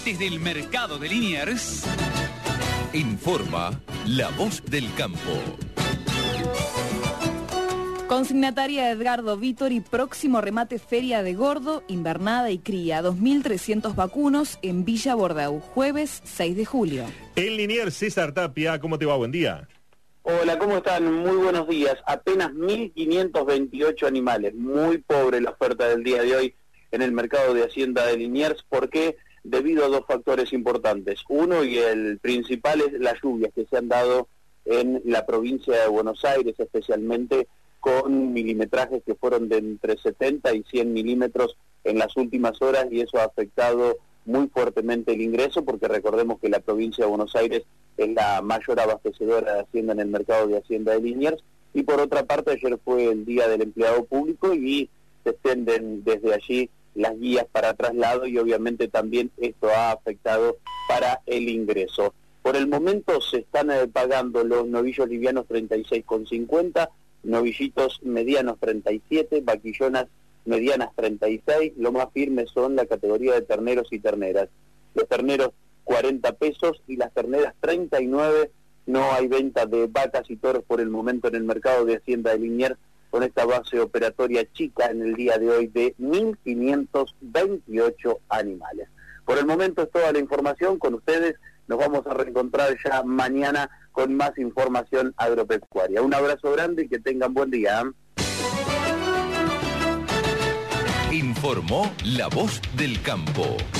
Desde el mercado de Liniers informa La Voz del Campo. Consignataria Edgardo Vítori, próximo remate Feria de Gordo, Invernada y Cría, 2.300 vacunos en Villa Bordeu, jueves 6 de julio. En Liniers, César Tapia, ¿cómo te va? Buen día. Hola, ¿cómo están? Muy buenos días. Apenas 1.528 animales. Muy pobre la oferta del día de hoy en el mercado de Hacienda de Liniers. ¿Por qué? Debido a dos factores importantes. Uno, y el principal, es las lluvias que se han dado en la provincia de Buenos Aires, especialmente con milimetrajes que fueron de entre 70 y 100 milímetros en las últimas horas, y eso ha afectado muy fuertemente el ingreso, porque recordemos que la provincia de Buenos Aires es la mayor abastecedora de Hacienda en el mercado de Hacienda de Liniers. Y por otra parte, ayer fue el Día del Empleado Público y se extienden desde allí las guías para traslado, y obviamente también esto ha afectado para el ingreso. Por el momento se están pagando los novillos livianos 36,50, novillitos medianos 37, vaquillonas medianas 36, lo más firme son la categoría de terneros y terneras. Los terneros 40 pesos y las terneras 39, no hay venta de vacas y toros por el momento en el mercado de Hacienda de Liniers, con esta base operatoria chica en el día de hoy de 1.528 animales. Por el momento es toda la información con ustedes. Nos vamos a reencontrar ya mañana con más información agropecuaria. Un abrazo grande y que tengan buen día. Informó La Voz del Campo.